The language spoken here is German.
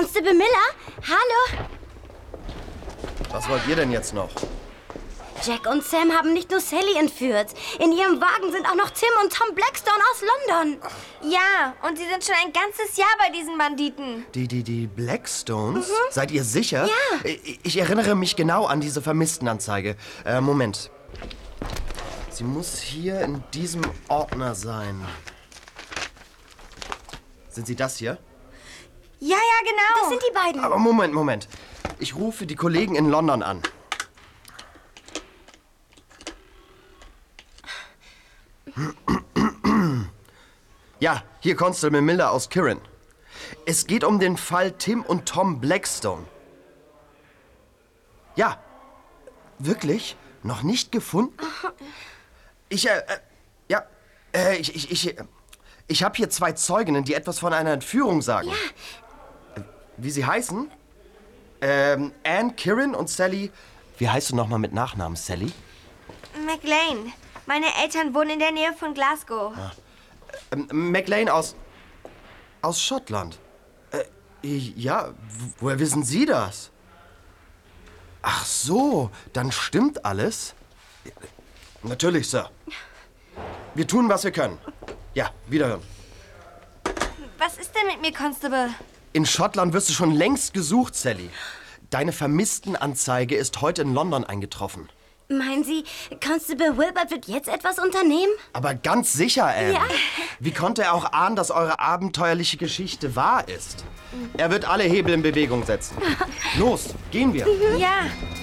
Constable Miller? Hallo? Was wollt ihr denn jetzt noch? Jack und Sam haben nicht nur Sally entführt. In ihrem Wagen sind auch noch Tim und Tom Blackstone aus London. Ja, und sie sind schon ein ganzes Jahr bei diesen Banditen. Die Blackstones? Seid ihr sicher? Ja. Ich erinnere mich genau an diese Vermisstenanzeige. Moment. Sie muss hier in diesem Ordner sein. Sind Sie das hier? Ja, genau. Das sind die beiden. Aber Moment. Ich rufe die Kollegen in London an. Ja, hier Constable Miller aus Kirin. Es geht um den Fall Tim und Tom Blackstone. Ja, wirklich? Noch nicht gefunden? Ich habe hier 2 Zeuginnen, die etwas von einer Entführung sagen. Ja. Wie sie heißen? Anne Kirin und Sally. Wie heißt du nochmal mit Nachnamen, Sally? McLean. Meine Eltern wohnen in der Nähe von Glasgow. McLean aus Schottland. Ja, woher wissen Sie das? Ach so, dann stimmt alles? Natürlich, Sir. Wir tun, was wir können. Ja, wiederhören. Was ist denn mit mir, Constable? In Schottland wirst du schon längst gesucht, Sally. Deine Vermisstenanzeige ist heute in London eingetroffen. Meinen Sie, Constable Wilbert wird jetzt etwas unternehmen? Aber ganz sicher, Anne. Ja. Wie konnte er auch ahnen, dass eure abenteuerliche Geschichte wahr ist? Er wird alle Hebel in Bewegung setzen. Los, gehen wir. Ja.